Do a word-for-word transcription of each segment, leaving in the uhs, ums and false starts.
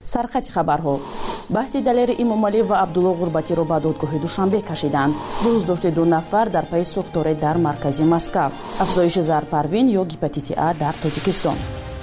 сархати хабарҳо. баҳси далери Эмомалӣ ва Абдулло Ғурбатиро ба додгоҳи Душанбе кашиданд. дуздошти ду нафар дар пайи сӯхторе дар маркази Москав. афзоиши зарпарвин ё гепатити А дар Тоҷикистон.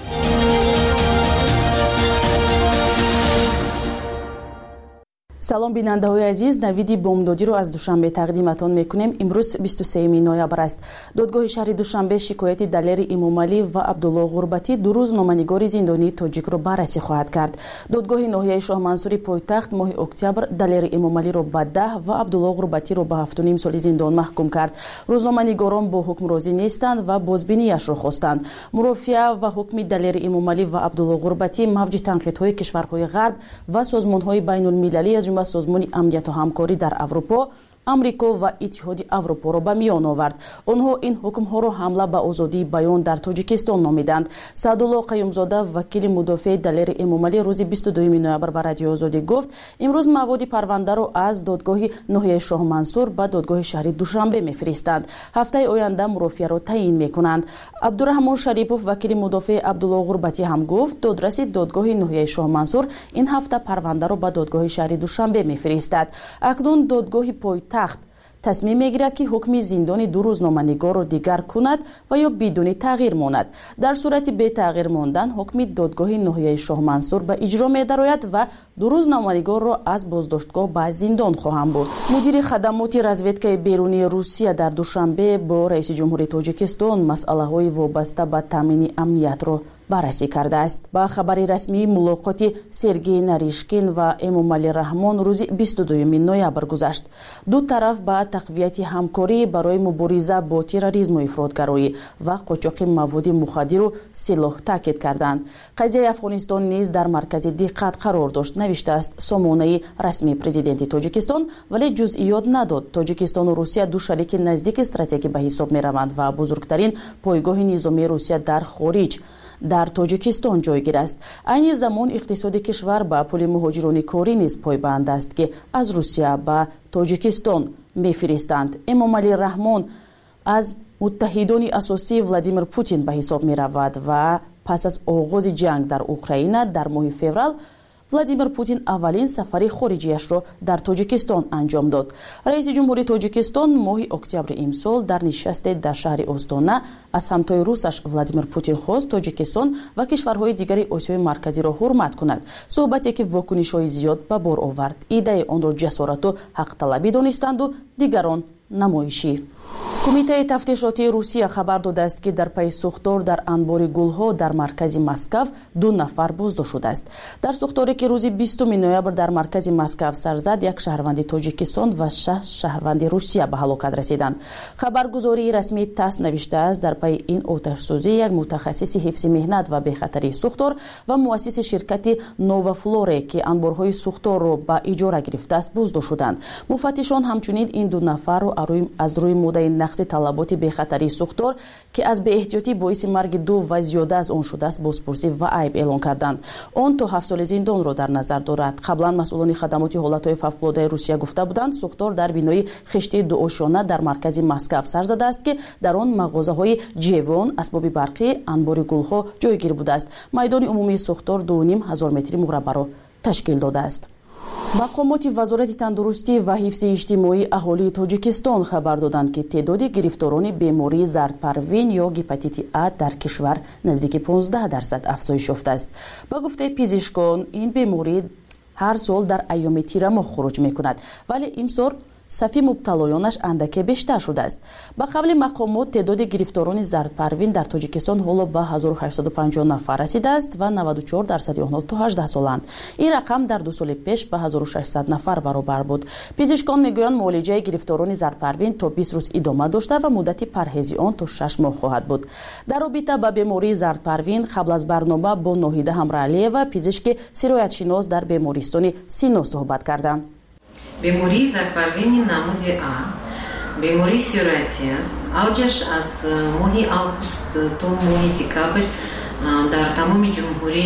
салом бинандаҳои азиз, навиди бомдодиро аз Душанбе тақдиматон мекунем. имрӯз бисту сеюми ноябр аст. додгоҳи шаҳри Душанбе шикояти далери Эмомалӣ ва Абдулло Ғурбатӣ ду рӯз номанигори зиндонии тоҷикро баррасӣ хоҳад кард. додгоҳи ноҳияи Шоҳмансури пойтахт моҳи октябр далери Эмомалиро ба даҳ ва Абдулло Ғурбатиро ба ҳафту ним соли зиндон маҳкум кард. рӯзноманигорон бо ҳукм розӣ нестанд ва бозбиниашро хостанд. мурофиа ва ҳукми далери Эмомалӣ ва Абдулло Ғурбатӣ мавҷи танқидҳои кишварҳои ғарб ва созмонҳои байнулмилалӣ аз ва созмони амнияту ҳамкорӣ дар Аврупо, Амрико ва Иттиҳоди Аврупоро ба миён овард. онҳо ин ҳукмҳоро ҳамла ба озодии баён дар Тоҷикистон номиданд. Саъдулло Қаюмзода, вакили мудофиаи далери Эмомалӣ, рӯзи бисту дуюми ноябр ба Радиои Озодӣ гуфт, имрӯз маводи парвандаро аз додгоҳи ноҳияи Шоҳмансур ба додгоҳи шаҳри Душанбе мефиристанд. ҳафтаи оянда мурофиаро таъин мекунанд. Абдураҳмон Шарипов, вакили мудофиаи Абдулло Ғурбатӣ ҳам гуфт, додраси додгоҳи ноҳияи Шоҳмансур ин ҳафта парвандаро ба додгоҳи шаҳри Душанбе мефиристад. акнун додгоҳи пойтахт тасмим мегирад ки ҳукми зиндони ду рӯзноманигорро дигар кунад ва ё бидуни тағйир монад. дар сурати бетағйир мондан ҳукми додгоҳи ноҳияи Шоҳмансур ба иҷро медарояд ва ду рӯзноманигорро аз боздоштгоҳ ба зиндон хоҳам бурд. мудири хадамоти разведкаи берунии Русия дар Душанбе бо раиси ҷумҳурии Тоҷикистон масъалаҳои вобаста ба таъмини амниятро баррасӣ кардааст. ба хабари расмии мулоқоти Сергей Наришкин ва Эмомалӣ Раҳмон рӯзи бисту дуюми ноябр гузашт. ду тараф ба тақвияти ҳамкорӣ барои мубориза бо терроризму ифротгароӣ ва қочоқи маводи мухаддиру силоҳ таъкид карданд. қазияи Афғонистон низ дар маркази диққат қарор дошт, навиштааст сомонаи расмии президенти Тоҷикистон, вале ҷузъиёт надод. Тоҷикистону Русия ду шарики наздики стратегӣ ба ҳисоб мераванд ва бузургтарин пойгоҳи низомии Русия дар хориҷ дар Тоҷикистон ҷойгир аст. айни замон иқтисоди кишвар ба пули муҳоҷирони корӣ низ пойбанд аст, ки аз Русия ба Тоҷикистон мефиристанд. Эмомалӣ Раҳмон аз муттаҳидони асосии Владимир Путин ба ҳисоб меравад ва пас аз оғози ҷанг дар Украина дар моҳи феврал Владимир Путин аввалин сафари хориҷиашро дар Тоҷикистон анҷом дод. раиси ҷумҳурии Тоҷикистон моҳи октябри имсол дар нишасте дар шаҳри Остона аз ҳамтои русаш Владимир Путин хост Тоҷикистон ва кишварҳои дигари Осиёи марказиро ҳурмат кунад. суҳбате ки вокунишҳои зиёд ба бор овард. Идаи онро ҷасорату ҳақталабӣ донистанду дигарон намоишӣ. Кумитаи тафтишотии Русия хабар додааст, ки дар пайи сӯхтор дар анбори гулҳо дар маркази Москав ду нафар боздошт шудааст. дар сӯхторе ки рӯзи бистуми ноябр дар маркази Москав сар зад, як шаҳрванди Тоҷикистон ва шаш шаҳрванди Русия ба ҳалокат расиданд. Хабаргузории расмии ТАСС навиштааст, дар пайи ин оташсӯзӣ як мутахассиси ҳифзи меҳнат ва бехатарии сӯхтор ва муассиси ширкати Новафлоре, ки анборҳои сӯхторро ба иҷора гирифтааст, боздошт шуданд. муфаттишон ҳамчунин ин ду нафарро аз рӯи моддаи нақси талаботи бехатарии сӯхтор, ки аз беэҳтиётӣ боиси марги ду ва зиёда аз он шудааст, бозпурсӣ ва айб эълон карданд. он то ҳафт соли зиндонро дар назар дорад. қаблан масъулони хадамоти ҳолатҳои фавқулоддаи Русия гуфта буданд, сӯхтор дар бинои хиштии дуошона дар маркази Москав сар задааст, ки дар он мағозаҳои ҷевон, асбоби барқӣ, анбори гулҳо ҷойгир будааст. майдони умумии сӯхтор ду ним ҳазор метри мураббаъро ташкил додааст. мақомоти вазорати тандурустӣ ва ҳифзи иҷтимоии аҳолии Тоҷикистон хабар доданд, ки теъдоди гирифторони бемории зардпарвин ё гепатити А дар кишвар наздики понздаҳ дарсад афзоиш ёфтааст. ба гуфтаи пизишкон, ин беморӣ ҳар сол дар айёми тирамоҳ хуруҷ мекунад, вале имсор сафи мубталоёнаш андаке бештар шудааст. ба қавли мақомот, теъдоди гирифторони зардпарвин дар Тоҷикистон ҳоло ба ҳазору ҳаштсаду панҷоҳ нафар расидааст ва наваду чор дарсади онҳо то ҳаждаҳ соланд. ин рақам дар ду соли пеш ба ҳазору шашсад нафар баробар буд. пизишкон мегӯянд, муолиҷаи гирифторони зардпарвин то бист рӯз идома дошта ва муддати парҳези он то шаш моҳ хоҳад буд. дар робита ба бемории зардпарвин қабл аз барнома бо Ноҳида Ҳамраалиева, пизишки сироятшинос дар бемористони Сино суҳбат кардам. бемории зардпарвини намуди А бемории сироятӣ аст. авҷаш аз моҳи август то моҳи декабр дар тамоми ҷумҳурӣ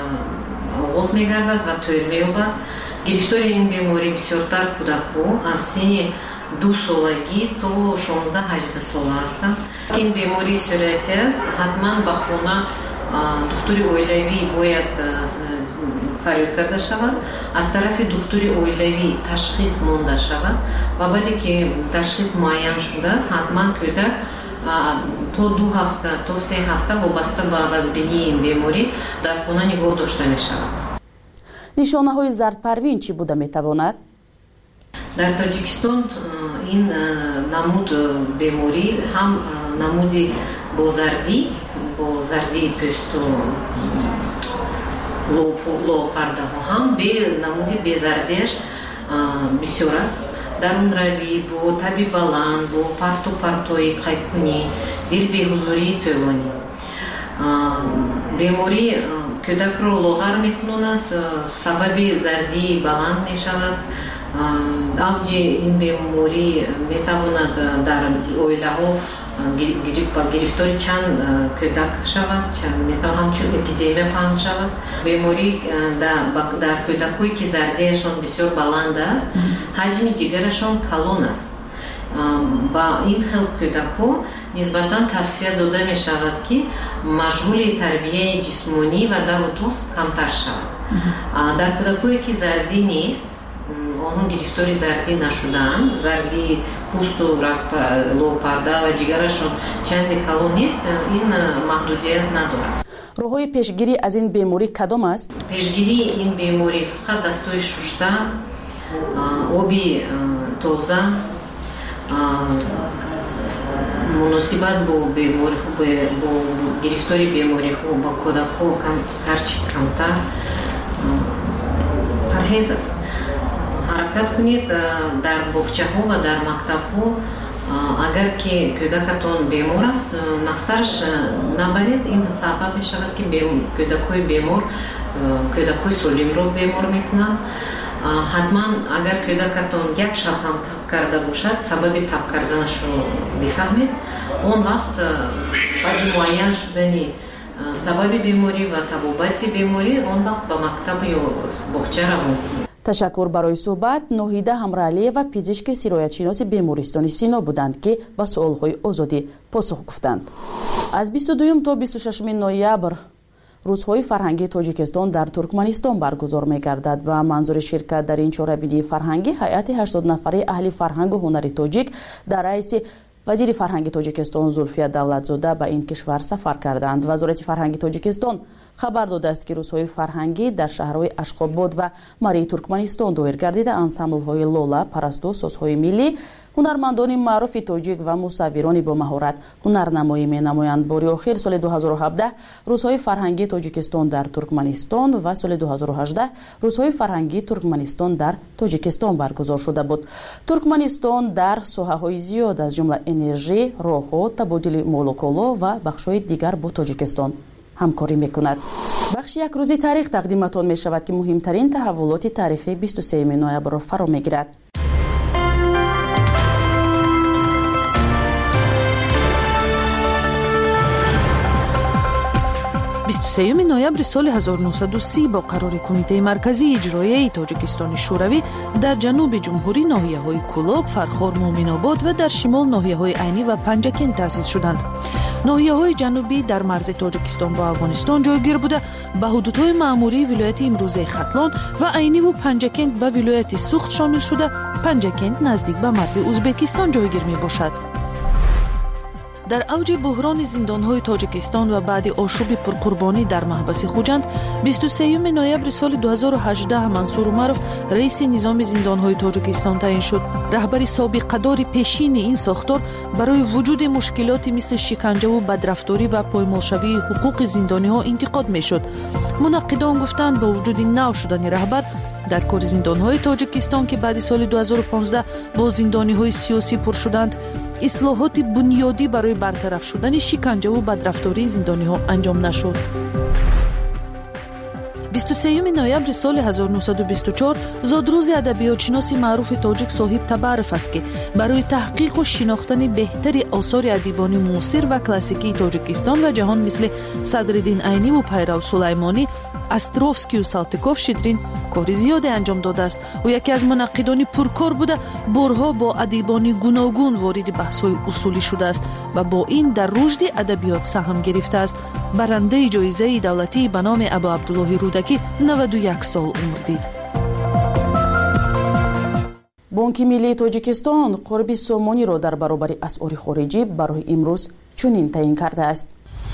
оғоз мегардад ва тӯл меёбад. гирифтори ин беморӣ бисёртар кӯдакҳо аз синни ду солагӣ то шонздаҳ ҳаждаҳ сола ҳастанд. ин бемории сироятӣ аст. ҳатман ба хона духтури оилавӣ бояд фариёд карда шавад, аз тарафи духтури оилавӣ ташхис монда шавад ва баъде ки ташхис муайян шудааст, ҳатман кӯдак то ду ҳафта то се ҳафта вобаста ба вазбинии ин беморӣ дар хона нигоҳ дошта мешавад. нишонаҳои зардпарвин чӣ буда метавонад? дар Тоҷикистон ин намуд беморӣ ҳам намуди бо зардӣ бо зардии пӯсту лоопардаҳо, ҳам намуди безардиаш бисёр аст. дарунравӣ, бо таби баланд, бо парту партои қайкунӣ, дилбеҳузурии тӯлонӣ. беморӣ кӯдакро лоғар мекунонад, сабаби зардии баланд мешавад. авҷи ин беморӣ метавонад дар оилаҳо гирифтори чанд кӯдак шавад, метавонад ҳамчун эпидемия паҳн шавад. беморӣ дар кӯдакҳое ки зардияшон бисёр баланд аст, ҳаҷми ҷигарашон калон аст. ба ин хел кӯдакҳо нисбатан тавсия дода мешавад ки машғули тарбияи ҷисмонӣ ва даву тост камтар шавад. дар кӯдакҳое ки зардӣ нест, онҳо гирифтори зардӣ нашудаанд, зардии пӯсту лоопарда ва ҷигарашон чанде калон нест, ин маҳдудият надорад. роҳҳои пешгирӣ аз ин беморӣ кадом аст? пешгирии ин беморӣ фақат дастҳои шушта, оби тоза, муносибат бо гирифтори бемориҳо ба кӯдакҳо ҳарчи камтар парҳез аст. ҳаракат кунед дар боғчаҳо ва дар мактабҳо. агар ки кӯдакатон бемор аст, настараш набаред, ин сабаб мешавад ки кӯдакҳои бемор кӯдакҳои солимро бемор мекунад. ҳатман агар кӯдакатон як шаб ҳам таб карда бошад, сабаби таб карданашро бифаҳмед. он вақт баъди муайян шудани сабаби беморӣ ва табобати беморӣ, он вақт ба мактаб ё боғча равон кунед. ташаккур барои суҳбат. Ноҳида Ҳамраалиева, пизишки сироятшиноси бемористони Сино буданд ки ба суолҳои озодӣ посух гуфтанд. аз бисту дуюм то бисту шашуми ноябр рӯзҳои фарҳангии Тоҷикистон дар Туркманистон баргузор мегардад. Ба манзури ширкат дар ин чорабинии фарҳангӣ ҳайати ҳаштод нафари аҳли фарҳангу ҳунари тоҷик дар раиси вазири фарҳанги Тоҷикистон Зулфия Давлатзода ба ин кишвар сафар карданд. Вазорати фарҳанги Тоҷикистон хабар додааст ки рӯзҳои фарҳангӣ дар шаҳрҳои Ашхобод ва Марии Туркманистон доир гардида ансамблҳои лола, парасту, созҳои миллӣ, ҳунармандони маъруфи тоҷик ва мусаввирони бо маҳорат ҳунарнамоӣ менамоянд. бори охир соли ду ҳазору ҳабдаҳ рӯзҳои фарҳангии Тоҷикистон дар Туркманистон ва соли ду ҳазору ҳаждаҳ рӯзҳои фарҳангии Туркманистон дар Тоҷикистон баргузор шуда буд. Туркманистон дар соҳаҳои зиёд аз ҷумла энержӣ, роҳҳо, табодили молуколо ва бахшҳои дигар бо Тоҷикистон ҳамкорӣ мекунад. бахши як рӯзи таърих тақдиматон мешавад ки муҳимтарин таҳаввулоти таърихи бисту сеюми ноябрро фаро мегирад. бисту сеюми ноябри соли ҳазору нуҳсаду си бо қарори Кумитаи марказии иҷроияи Тоҷикистони шӯравӣ дар ҷануби ҷумҳурӣ ноҳияҳои Кулоб, Фархор, Муъминобод ва дар шимол ноҳияҳои Айнӣ ва Панҷакен таъсис шуданд. ноҳияҳои ҷанубӣ дар марзи Тоҷикистон бо Афғонистон ҷойгир буда ба ҳудудҳои маъмурии вилояти имрӯзаи Хатлон ва Айниву Панҷакент ба вилояти Сухт шомил шуда, Панҷакент наздик ба марзи Узбекистон ҷойгир мебошад. дар авҷи буҳрони зиндонҳои Тоҷикистон ва баъди ошуби пурқурбонӣ дар маҳбаси Хуҷанд бисту сеюми ноябри соли ду ҳазору ҳаждаҳ Мансур Умаров раиси низоми зиндонҳои Тоҷикистон таъин шуд. раҳбари собиқадори пешини ин сохтор барои вуҷуди мушкилоти мисли шиканҷаву бадрафторӣ ва поймолшавии ҳуқуқи зиндониҳо интиқод мешуд. мунаққидон гуфтанд бо вуҷуди нав шудани раҳбар дар кори зиндонҳои Тоҷикистон ки баъди соли ду ҳазору понздаҳ бо зиндониҳои сиёсӣ пур шуданд, ислоҳоти бунёдӣ барои бартараф шудани шиканҷаву бадрафтории зиндониҳо анҷом нашуд. бисту сеюми ноябри соли ҳазору нуҳсаду бисту чор зодрӯзи адабиётшиноси маъруфи тоҷик Соҳиб Табаров аст ки барои таҳқиқу шинохтани беҳтари осори адибони муосир ва классикии Тоҷикистон ва ҷаҳон мисли Садриддин Айниву Пайрав Сулаймонӣ استروفسکی و سالتیکوف شیدرین کاری زیادی انجام داده است و یکی از منقدان پرکار بوده. بارها با ادیبان گوناگون وارد بحث‌های اصولی شده است و با این در رشد ادبیات سهم گرفته است. برنده جایزه دولتی به نام ابا عبدالله رودکی نود و یک سال عمر دید. بانک ملی تاجیکستان قرب سومانی را در برابر اسعار خارجی برای امروز چنین تعیین کرده است.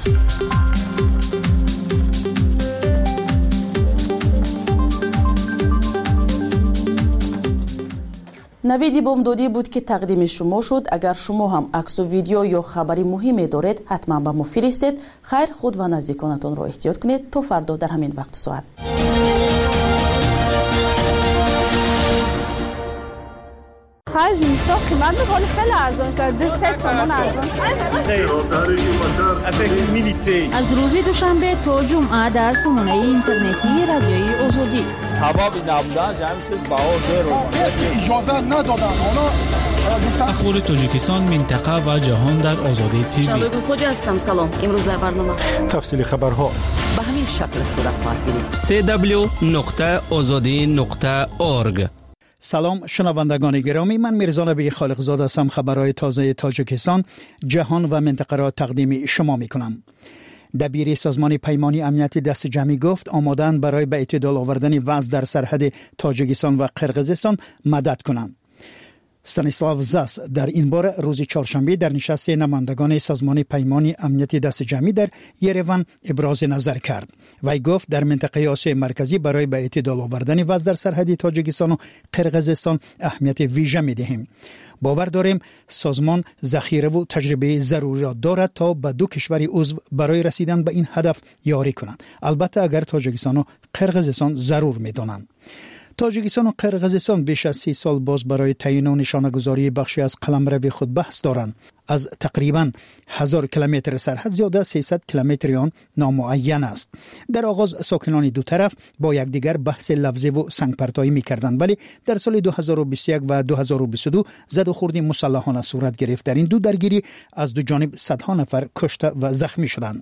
نوید بامدادی بود که تقدیم شما شد. اگر شما هم عکس و ویدیو یا خبری مهمی دارید حتما به ما فرستید. خیر، خود و نزدیکانتان را احتیاط کنید. تا فردا در همین وقت ساعت. خرج نیستا قیمت میکنه خیلی ارزان شده. سه سامان ارزان شده. از روز دوشنبه تا جمعه در سامانه اینترنتی رادیوی آزادی. هوا بی نبودن جمعی چیز بها دارو اجازه ندادن. اخبار تاجیکستان، منطقه و جهان در آزادی تیوی. شبگو خوجه هستم. سلام. امروز در برنامه تفصیل خبرها به همین شکل صورت خواهد گرفت. سی دبلیو نقطه آزادی نقطه اورگ. سلام شنوندگان گرامی، من میرزا نبی خالقزاده هستم. خبرهای تازه تاجیکستان، جهان و منطقه را تقدیم شما میکنم. دبیر سازمان پیمانی امنیت دست جمعی گفت آماده‌اند برای به اعتدال آوردن وضع در سرحد تاجیکستان و قرقیزستان مدد کنند. استانیسلاو زاس در این باره روز چهارشنبه در نشست نمایندگان سازمان پیمانی امنیت دست جمعی در یروان ابراز نظر کرد. وی گفت در منطقه آسیای مرکزی برای به اعتدال آوردن وضع در سرحد تاجیکستان و قرقیزستان اهمیت ویژه می‌دهیم. باور داریم سازمان ذخیره و تجربه ضروری را دارد تا به دو کشور عضو برای رسیدن به این هدف یاری کنند، البته اگر تاجیکستان و قرقیزستان ضرور می‌دانند. تاجیکستان و قرقیزستان بیش از سی سال باز برای تعیین و نشانه‌گذاری بخشی از قلمرو خود بحث دارند. از تقریباً هزار کیلومتر سرحد زیاده سیصد کیلومتر آن نامعین است. در آغاز ساکنان دو طرف با یکدیگر بحث لفظی و سنگپرتایی می‌کردند، ولی در سال دو هزار و بیست و یک و دو هزار و بیست و دو زد و خورد مسلحانه صورت گرفت. در این دو درگیری از دو جانب صدها نفر کشته و زخمی شدند.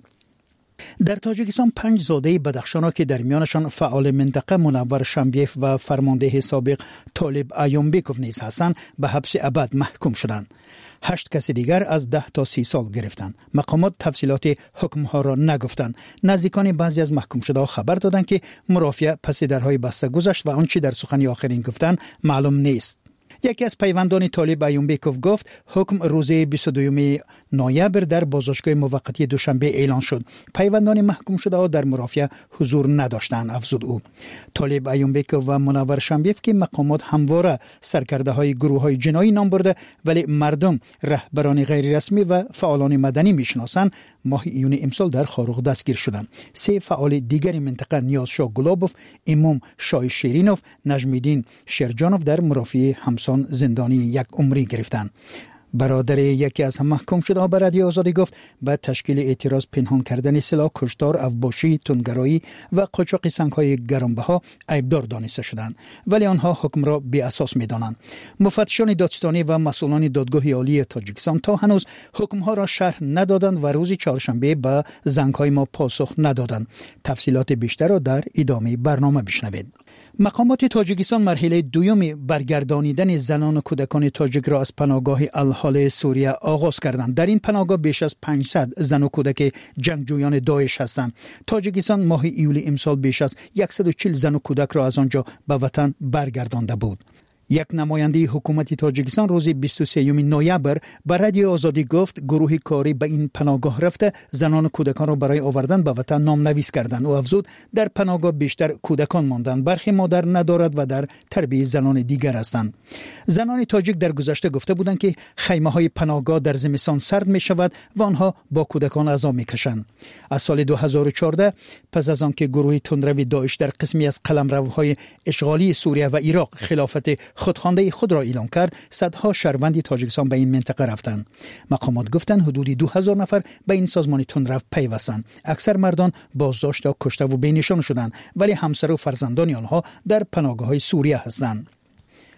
در تاجیکستان پنج زاده بدخشان که در میانشان فعال منطقه منور شمبیف و فرمانده سابق طالب ایومبیکوف نیز هستند به حبس ابد محکوم شدند. هشت کس دیگر از ده تا سی سال گرفتند. مقامات تفصیلات حکمها را نگفتند. نزدیکان بعضی از محکوم شده خبر دادند که مرافعه پس درهای بسته گذشت و آنچه در سخن آخرین گفتند معلوم نیست. یکی از پیوندان طالب ایومبیکوف گفت حکم روز بیست و دوم نوامبر در بازداشتگاه موقتی دوشنبه اعلان شد. پیوندان محکوم شده ها در مرافعه حضور نداشتند، افزود او. طالب ایومبیکوف و منور شمبیف که مقامات همواره سرکرده های گروه های جنایی نام برده ولی مردم رهبران غیر رسمی و فعالان مدنی میشناسند، ماه ایون امسال در خاروق دستگیر شدند. سه فعال دیگر منطقه نیازشاه گلابوف، امام شاه شیرینوف، نجمیدین شیرجانوف در مرافعه همسان زندانی یک عمری گرفتند. برادر یکی از هم محکوم شده به رادیو آزادی گفت به تشکیل اعتراض پنهان کردن سلاح، کشتار، افباشی، تندگرایی و قاچاق سنگ‌های گرانبها عیبدار دانسته شدند، ولی آنها حکم را بی اساس می‌دانند. مفتشان دادستانی و مسئولان دادگاه عالی تاجیکستان تا هنوز حکم‌ها را شرح ندادند و روز چهارشنبه به زنگ‌های ما پاسخ ندادند. تفصیلات بیشتر را در ادامه برنامه بشنوید. مقامات تاجیکستان مرحله دوم برگردانیدن زنان و کودکان تاجیک را از پناهگاه الحال سوریه آغاز کردند. در این پناهگاه بیش از پانصد زن و کودک جنگجویان داعش هستند. تاجیکستان ماه ایول امسال بیش از صد و چهل زن و کودک را از آنجا به وطن برگردانده بود. یک نماینده حکومت تاجیکستان روز بیست و سوم نوامبر به رادیو آزادی گفت گروه کاری به این پناهگاه رفته زنان و کودکان را برای آوردن به وطن نام نویس کردند. او افزود در پناهگاه بیشتر کودکان ماندند، برخی مادر ندارد و در تربیت زنان دیگر هستند. زنان تاجیک در گذشته گفته بودند که خیمه های پناهگاه در زمستان سرد می شود و آنها با کودکان عذاب می کشند. از سال دو هزار و چهارده پس از آنکه گروه تندروی داعش در قسمی از قلمروهای اشغالی سوریه و عراق خلافت خودخوانده خود را اعلام کرد، صدها شهروند تاجیکستان به این منطقه رفتند. مقامات گفتند حدود دو هزار نفر به این سازمان تندرو پیوستند. اکثر مردان بازداشت یا کشته و بینشان شدند، ولی همسر و فرزندان آنها در پناهگاه‌های سوریه هستند.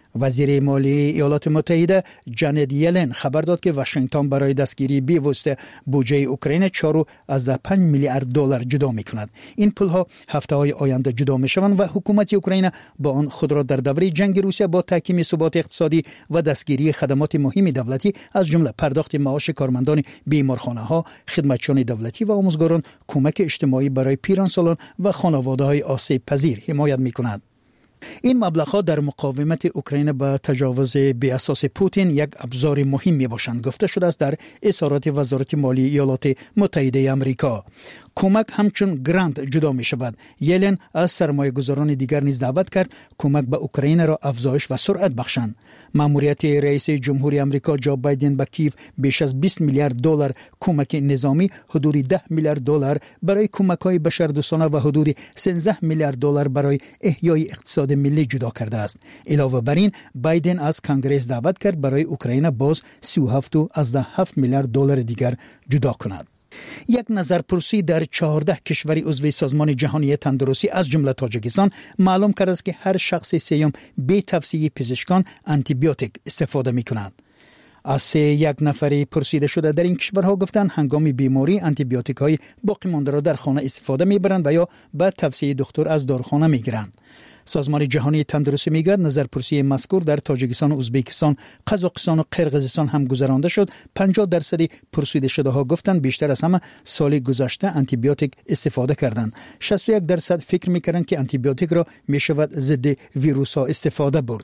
وزیر مالی ایالات متحده جانت یلن خبر داد که واشنگتن برای دستگیری بی‌واسطه بودجه اوکراین چهار و از پنج میلیارد دلار جدا می‌کند. این پول‌ها هفته‌های آینده جدا می‌شوند و حکومت اوکراین با آن خود را در دوره جنگ روسیه با تحکیم ثبات اقتصادی و دستگیری خدمات مهم دولتی از جمله پرداخت معاش کارمندان بیمارخانه‌ها، خدمتچیان دولتی و آموزگاران، کمک اجتماعی برای پیرانسالان و خانواده‌های آسیب پذیر حمایت می‌کند. این مبلغ‌ها در مقاومت اوکراین به تجاوز بی اساس پوتین یک ابزار مهم می‌باشند، گفته شده است در اظهارات وزارت مالی ایالات متحده آمریکا. کمک همچون گرانت جدا می شود. یلن از سرمایه گذاران دیگر نیز دعوت کرد کمک به اوکراین را افزایش و سرعت بخشند. ماموریت رئیس جمهوری آمریکا جو بایدن به کیف بیش از بیست میلیارد دلار کمک نظامی، حدود ده میلیارد دلار برای کمک‌های بشردوستانه و حدود سیزده میلیارد دلار برای احیای اقتصاد ملی جدا کرده است. علاوه بر این بایدن از کنگره دعوت کرد برای اوکراین باز سی و هفت و هفت میلیارد دلار دیگر جدا کند. یک نظرپرسی در چهارده کشور عضو سازمان جهانی تندرستی از جمله تاجیکستان معلوم کرده است که هر شخص سیوم به توصیه پزشکان آنتی بیوتیک استفاده می کنند. از سه یک نفری پرسیده شده در این کشورها گفتند هنگام بیماری آنتی بیوتیک های باقی مانده را در خانه استفاده می برند و یا به توصیه دکتر از داروخانه می گیرند. سازمان جهانی تندرستی میگوید نظرپرسی مذکور در تاجیکستان، ازبکستان، قزاقستان و قرقیزستان هم گذرانده شد. پنجاه درصد پرسیده شده ها گفتند بیشتر از همه سال گذشته آنتی بیوتیک استفاده کردند. شصت و یک درصد فکر میکردند که آنتی بیوتیک را میشود ضد ویروس ها استفاده برد.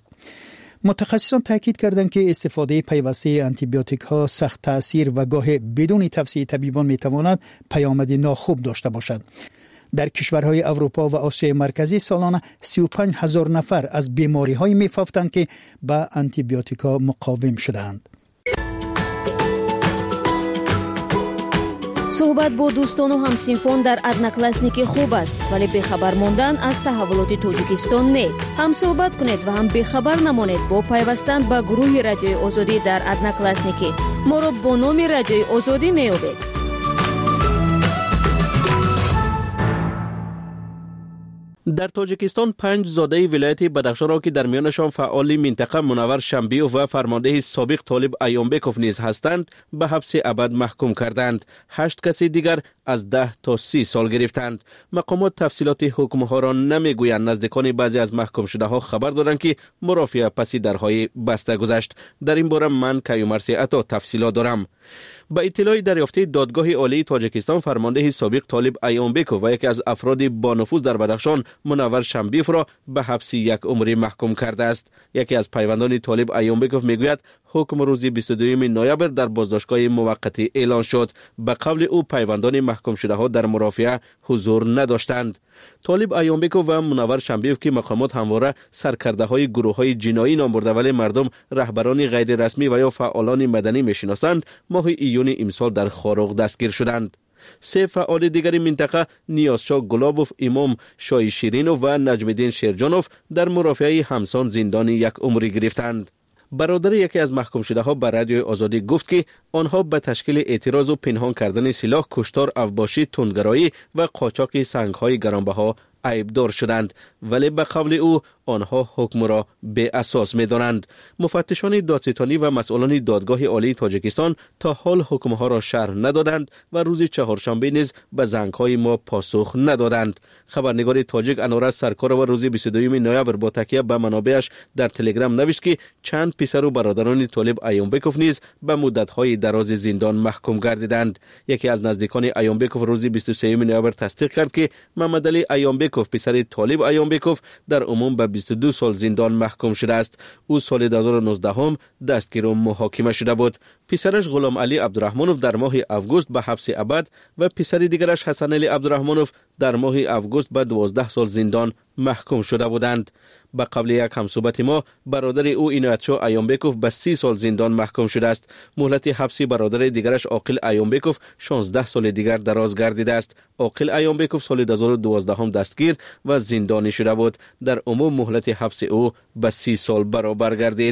متخصصان تاکید کردند که استفاده پیوسته آنتی بیوتیک ها سخت تاثیر و گاه بدون توصیه طبیبان میتواند پیامد ناخوب داشته باشد. در کشورهای اروپا و آسیای مرکزی سالانه سی و پنج هزار نفر از بیماری‌های می‌افتند که با آنتی بیوتیکا مقاوم شدند. صحبت با دوستان و همسینفون در ادناکلاسنیکی خوب است، ولی بخبر موندن از تحولات تاجیکستان نه. هم صحبت کنید و هم بخبر نمانید با پیوستن به گروه رادیوی آزادی در ادناکلاسنیکی. ما را با نام رادیوی آزادی می‌یابید. در تاجیکستان پنج زاده ولایت بدخشان را که در میانشان فعال منطقه منور شنبیوف و فرمانده سابق طالب ایامبکوف نیز هستند به حبس ابد محکوم کردند. هشت کسی دیگر از ده تا سی سال گرفتند. مقامات تفصیلات حکم ها را نمیگویند. نزدیکان بعضی از محکوم شده ها خبر دادند که مرافعه پس درهای بسته گذشت. در این باره من کیومرسی عطا تفصیلات دارم. با اطلاع دریافته دادگاه عالی تاجیکستان فرمانده سابق طالب ایامبکوف و یکی از افراد با نفوذ در بدخشان منور شنبیف را به حبس یک عمری محکوم کرده است. یکی از پیوندان طالب ایامبکوف میگوید حکم روز بیست و دوم نوامبر در بازداشتگاه موقتی اعلان شد. به قول او پیوندان محکوم شده ها در مرافعه حضور نداشتند. طالب ایامبکوف و منور شنبیف که مقامات همواره سرکرده های گروه های جنایی نام برده ولی مردم رهبران غیر رسمی و یا فعالان مدنی میشناسند ماه ایون امسال در خاروق دستگیر شدند. سه فعال دیگر منطقه نیازشاه گلابوف، امام شاه شیرینوف و نجم‌الدین شیرجانوف در مرافعه همسان زندان یک عمری گرفتند. برادر یکی از محکوم شده ها به رادیوی آزادی گفت که آنها به تشکیل اعتراض و پنهان کردن سلاح، کشتار، اوباشی، تندگرایی و قاچاق سنگ‌های گرانبها عیبدار شدند، ولی به قول او آنها حکم را به اساس می دانند. مفتشان دادستانی و مسئولان دادگاه عالی تاجیکستان تا حال حکمها را شرح ندادند و روز چهارشنبه نیز به زنگ‌های ما پاسخ ندادند. خبرنگار تاجیک انوره سرکار و روز بیست و دوم نوامبر با تکیه به منابعش در تلگرام نوشت که چند پسر و برادران طالب ایامبکوف نیز به مدت‌های دراز زندان محکوم گردیدند. یکی از نزدیکان ایامبکوف روز بیست و سوم نوامبر تصدیق کرد که محمد علی ایامبکوف پسر طالب ایامبکوف در عموم به بیست و دو سال زندان محکوم شده است. او سال دو هزار و نوزده هم دستگیر و محاکمه شده بود. پسرش غلام علی عبدالرحمنوف در ماه اوگوست به حبس ابد و پسر دیگرش حسن علی عبدالرحمنوف در ماه اوگوست به دوازده سال زندان محکوم شده بودند. به قبل یک همصحبت ما برادر او عنایتشاه ایامبکوف به سی سال زندان محکوم شده است. مهلت حبس برادر دیگرش عاقل ایامبکوف شانزده سال دیگر دراز گردیده است. عاقل ایامبکوف سال دو هزار و دوازده هم دستگیر و زندانی شده بود. در عموم مهلت حبس او به سی سال برابر گردید.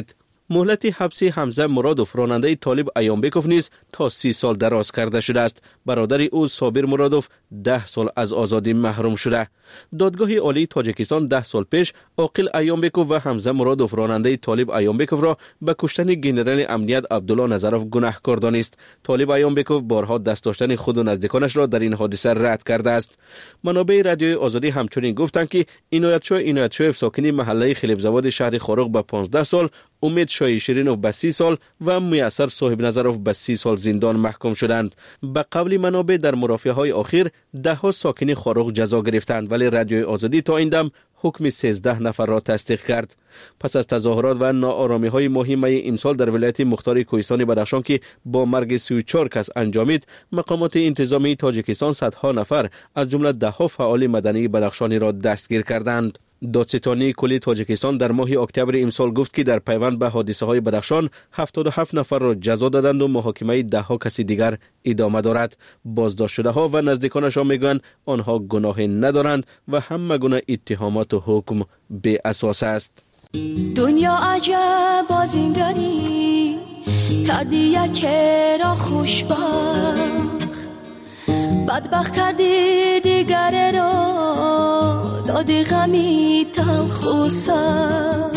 مهلت حبس حمزه مرادوف راننده طالب ایامبکوف نیز تا سی سال دراز کرده شده است. برادر او صابر مرادوف ده سال از آزادی محروم شده. دادگاه عالی تاجیکستان ده سال پیش عاقل ایامبکوف و حمزه مرادوف راننده طالب ایامبکوف را به کشتن ژنرال امنیت عبدالله نظروف گناهکار دانست. طالب ایامبکوف بارها دست داشتن خود و نزدیکانش را در این حادثه رد کرده است. منابع رادیوی آزادی همچنین گفتند که عنایت‌شاه عنایت‌شاهیف ساکن محله خلیبزاد شهر خاروق به پانزده سال، امید شاه شیرینوف به سی سال و میسر صاحب نظروف به سی سال زندان محکوم شدند. به قول منابع در مرافعه های اخیر ده ها ساکن خاروق جزا گرفتند، ولی رادیوی آزادی تا این دم حکم سیزده نفر را تصدیق کرد. پس از تظاهرات و ناآرامی های مهم امسال در ولایت مختار کوهستان بدخشان که با مرگ سی و چهار کس انجامید، مقامات انتظامی تاجیکستان صدها نفر از جمله ده ها فعال مدنی بدخشانی را دستگیر کردند. دادستانی کلی تاجیکستان در ماه اکتبر امسال گفت که در پیوند به حادثه های بدخشان هفتاد و هفت نفر را جزا دادند و محاکمه ده ها کسی دیگر ادامه دارد. بازداشت شده ها و نزدیکانشان میگویند آنها گناهی ندارند و همه گونه اتهامات و حکم بی اساس است. دنیا عجب بازینگری کردی یک را خوشبخت، بدبخت کردی دیگر را دادی غمی تلخ و سخت.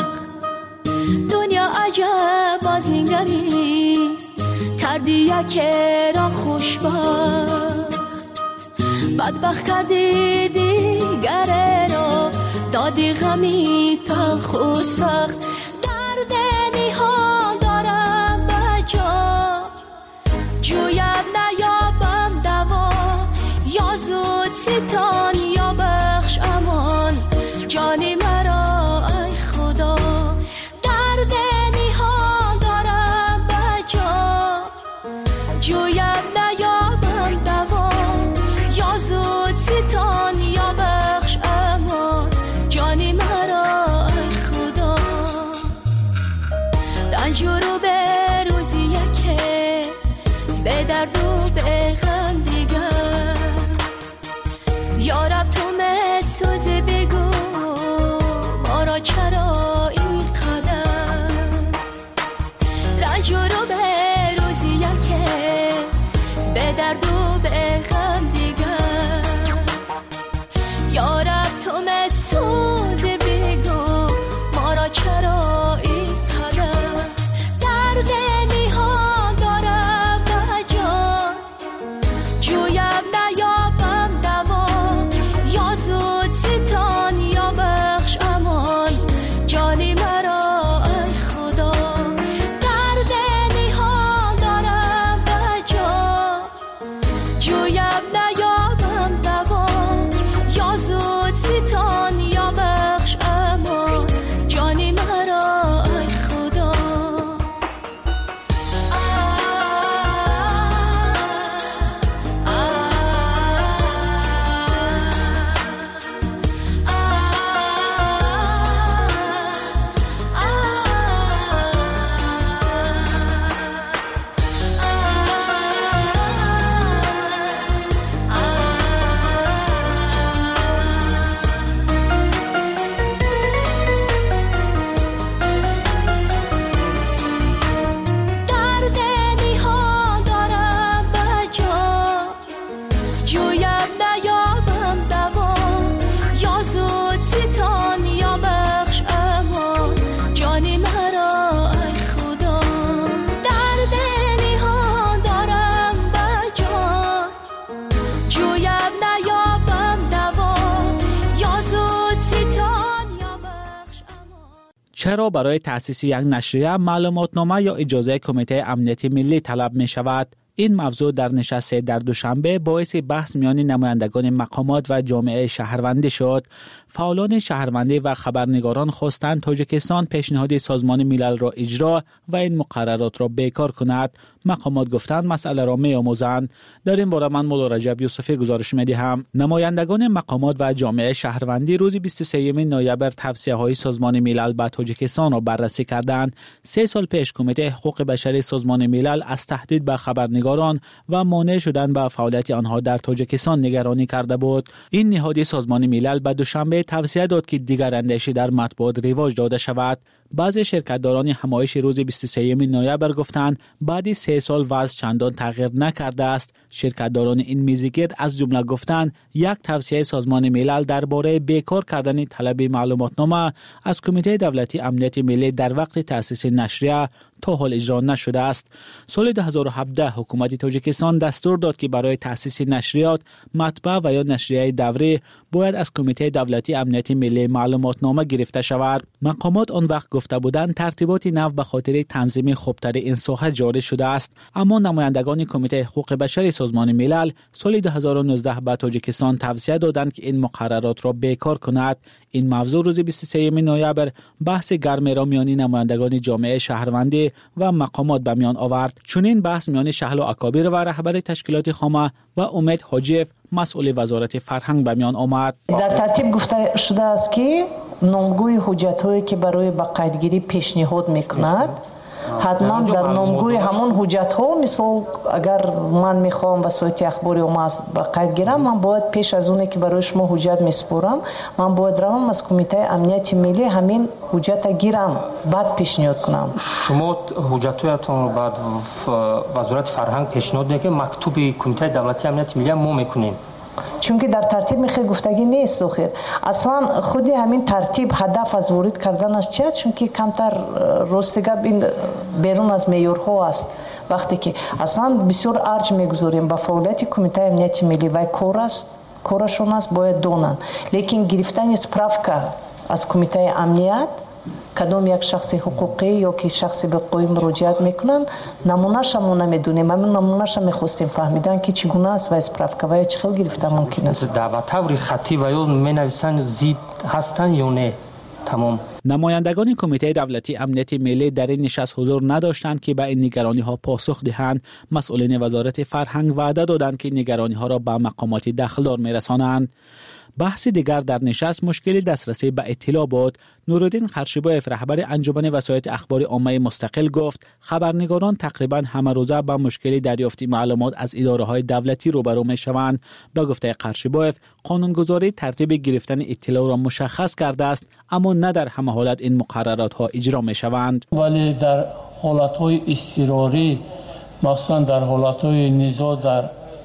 دنیا عجب بازینگری کردی یک را خوشبخت، بدبخت کردی دیگر را دادی غمی تلخ و سخت. درد نهان دارم به جا جویم نیابم دوا، یا زود ستان یا بخش امان جانی مرا ای خدا. درد نهان دارم به جا جویم نیابم دوا، یا زود ستان یا بخش امان جانی مرا ای خدا. رنجور و به روزی یکه به درد و به غم دیگر، یارب تو مسوز بگو ما را چرا این قدر. رنجور و به روزی یکه به درد و به غم دیگر، یارب تو مسوز بگو ما را چرا این قدر. درد نهان دارم به جان جویم نیابم دوا، یا زود ستان یا بخش امان جانی مرا ای خدا. درد نهان دارم به جان جویم نیابم دوا، یا زود ستان یا بخش امان جانی مرا ای خدا. درد نهان دارم به جان جویم نیابم دوا، یا زود ستان یا بخش امان جانی مرا ای خدا. درد نهان دارم به جان جویم نیابم دوا، یا زود ستان یا بخش امان. چرا برای تأسیس یک نشریه معلوماتنامه یا اجازه کمیته امنیتی ملی طلب می شود؟ این موضوع در نشست در دوشنبه باعث بحث میان نمایندگان مقامات و جامعه شهروندی شد. فعالان شهروندی و خبرنگاران خواستند تاجیکستان پیشنهاد سازمان ملل را اجرا و این مقررات را بیکار کند. مقامات گفتند مسئله را می‌آموزند. در این باره من مولا رجب یوسفی گزارش می‌دهم. نمایندگان مقامات و جامعه شهروندی روز بیست و سوم نوامبر توصیه‌های سازمان ملل به تاجیکستان را بررسی کردند. سه سال پیش کمیته حقوق بشری سازمان ملل از تهدید به خبرنگاران و مانع شدن به فعالیت آنها در تاجیکستان نگرانی کرده بود. این نهاد سازمان ملل به دوشنبه توصیه داد که دیگر اندیشه در مطبوعات رواج داده شود. بعضی شرکتداران همایش روز بیست و سوم نوامبر گفتند بعد سه سال وضع چندان تغییر نکرده است. شرکتداران این میزگرد از جمله گفتند یک توصیه سازمان ملل درباره بیکار کردن طلب معلوماتنامه از کمیته دولتی امنیت ملی در وقت تأسیس نشریه تا حال اجرا نشده است. سال دو هزار و هفده حکومت تاجیکستان دستور داد که برای تأسیس نشریات، مطبع و یا نشریه دوره باید از کمیته دولتی امنیت ملی معلوماتنامه گرفته شود. مقامات آن وقت گفته بودند ترتیبات نو به خاطر تنظیم خوبتر این ساحه جاری شده است، اما نمایندگان کمیته حقوق بشر سازمان ملل سال دو هزار و نوزده به تاجیکستان توصیه دادند که این مقررات را بیکار کند. این موضوع روز بیست و سوم نوامبر بحث گرمی را میان نمایندگان جامعه شهروندی و مقامات به میان آورد. چنین بحث میان شهل و اکابر و رهبر تشکیلات خامه و امید حاجیف مسئول وزارت فرهنگ به میان آمد. در ترتیب گفته شده است که نامگوی حجت‌هایی که برای به قیدگیری پیشنهاد میکند حتما در نامگوی همون حجت‌ها، مثل اگر من میخوام وسایت اخباری اومد به قید گیرم، من باید پیش از اونه که برای شما حجت میسپارم من باید روم از کمیته امنیت ملی همین حجت گیرم بعد پیشنهاد کنم. شما حجت‌هایتون بعد وزارت فرهنگ پیشنهاد میکنه مکتوب کمیته دولتی امنیت ملی ما میکنیم، چون که در ترتیب میخوای گفتگی نیست. آخر اصلا خودی همین ترتیب هدف از ورود کردنش چیه؟ چون که کمتر رستگاه این بیرون از معیارها است. وقتی که اصلا بسیار ارج میگذاریم به فعالیت کمیته امنیت ملی و کار است، کارشون است باید دونن، لیکن گرفتن اسپرافکا از کمیته امنیت کدام یک شخص حقوقی یا که شخصی به قوی مراجعت میکنن نمونهش هم نمیدونیم. همون نمونهش هم میخواستیم فهمیدن که چگونه است و اسپرافکا و چه خیل گرفتن ممکن است. در طور خطی و یا مینویسن زید هستن یا نه. تمام نمایندگان کمیته دولتی امنیت ملی در این نشست حضور نداشتند که به این نگرانی ها پاسخ دهند. مسئولین وزارت فرهنگ وعده دادند که نگرانی ها را به مقامات دخلدار میرسانند. بحث دیگر در نشست مشکل دسترسی به اطلاع بود. نورالدین قرشیبایف رهبر انجمن وسایط اخبار عامه مستقل گفت خبرنگاران تقریبا همه روزه با مشکل دریافت معلومات از اداره‌های دولتی روبرو می‌شوند. به گفته قرشیبایف قانونگذاری ترتیب گرفتن اطلاع را مشخص کرده است، اما نه در همه حالت این مقررات ها اجرا می‌شوند. ولی در حالت‌های اضطراری، مثلا در حالت‌های نزاع در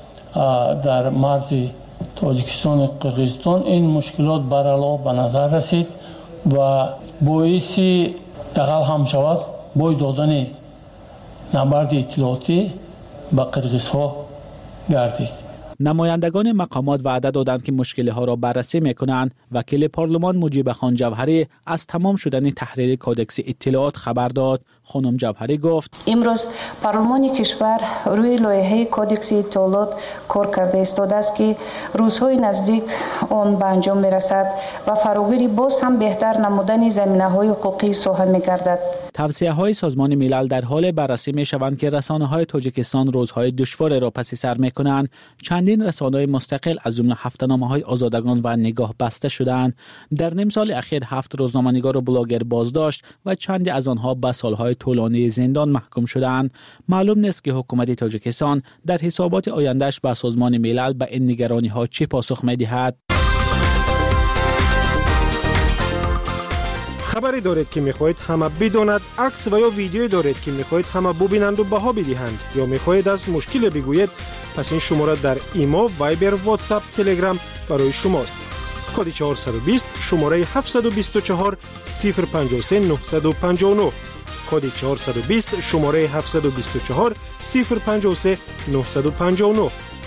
در مرز تاجیکستان و قرقیزستان این مشکلات برعلاوه به نظر رسید و باعث دغل هم شود بای دادن نبرد اطلاعاتی به قرقیزها گردید. نمایندگان مقامات وعده دادند که مشکل‌ها را بررسی می‌کنند. وکیل پارلمان مجیب خان جوهری از تمام شدن تحریر کودکس اطلاعات خبر داد. خانم جوهری گفت امروز پارلمان کشور روی لایحه کودکس اطلاعات کار کرده ایستاده است که روزهای نزدیک آن به انجام می‌رسد و فراگیری باز هم بهتر نمودن زمینه‌های حقوقی ساحل می‌گردد. توصیه‌های سازمان ملل در حال بررسی می‌شوند که رسانه‌های تاجیکستان روزهای دشوار را پس سر می‌کنند. چندین رسانه‌های مستقل از جمله هفته‌نامه‌های آزادگان و نگاه بسته شدند. در نیم سال اخیر هفت روزنامه‌نگار و بلاگر بازداشت و چندی از آنها به سالهای طولانی زندان محکوم شدند. معلوم نیست که حکومت تاجیکستان در حسابات آینده‌اش به سازمان ملل به این نگرانی‌ها چه پاسخ می‌دهد. خبری دارید که میخواهید همه بداند، عکس و یا ویدیویی دارید که میخواهید همه ببینند و بها بدهند، یا میخواهید از مشکل بگویید، پس این شماره در ایما، وایبر، واتساپ، تلگرام برای شماست. کد چهارصد و بیست شماره هفتصد و بیست و چهار صفر پنجاه و سه نهصد و پنجاه و نه. کد چهارصد و بیست شماره هفتصد و بیست و چهار صفر پنجاه و سه نهصد و پنجاه و نه.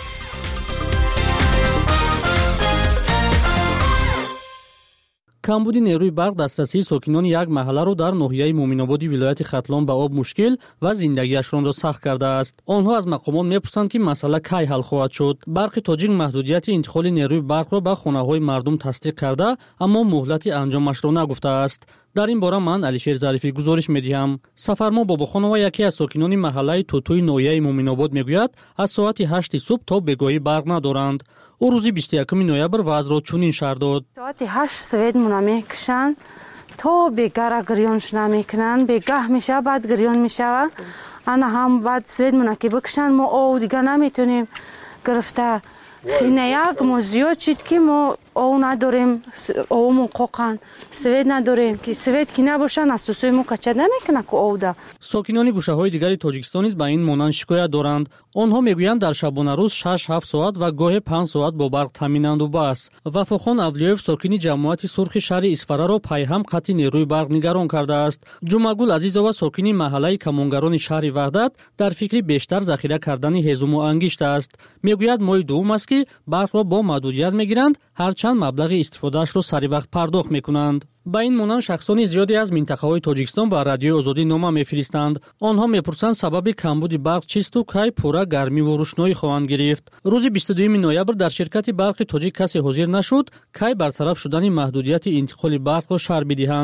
کمبود نیروی برق دسترسی ساکنان یک محله را در ناحیه مومن‌آباد ولایت ختلان به آب مشکل و زندگیشان را سخت کرده است. آنها از مقامات می‌پرسند که مسئله کی حل خواهد شد. برق تاجیک محدودیت انتقال نیروی برق را به خانه‌های مردم تصدیق کرده، اما مهلت انجامش را نگفته است. در این باره من علیشیر ظریفی گزارش می‌دهم. سفرما باباخانوا یکی از ساکنان محله توتوی ناحیه مومن‌آباد میگوید از ساعت هشت صبح تا بگاهی برق ندارند. او روزی بیست و یکم نوامبر وضع را چنین شرح داد. ساعت هشت سوید مونه میکشن تا بگره گریانش نمیکنن، بگه میشه بعد گریان میشه. انا هم بعد سوید مونه که بکشن ما او دیگه نمیتونیم گرفته. اینه یک ما زیاد چید که ما او نداریم، اومون قوقن سوید نداریم که سوید که نباشن از تو سویمون کچه نمیکنه که او ده. ساکنان گوشه‌های دیگری تاجیکستان نیز به این مانند شکایت دارند. آنها میگویند در شبانه روز شش هفت ساعت و گاهی پنج ساعت با برق تامینند و بس. وفاخان اولیایف ساکنی جماعت سرخ شهر اسفره را پیهم قطع نیروی برق نگران کرده است. جمعگل عزیزова ساکنی محله کمانگران شهر وحدت در فکر بیشتر ذخیره کردن هیزم و انگشت است. میگوید ماه دوم است که برق را با محدودیت میگیرند، هرچند مبلغ استفادهش را سری وقت پرداخت میکنند. با این مانند شخصان زیادی از منطقه‌های تاجیکستان با رادیوی آزادی نامه میفرستند. آنها میپرسند سبب کمبود برق چیست و کی پورا گرمی و روشنایی خواهند گرفت. روز بیست و دوم نوامبر در شرکت برق تاجیک کسی حاضر نشد کی برطرف شدن محدودیت انتقال برق را شرح بدهند.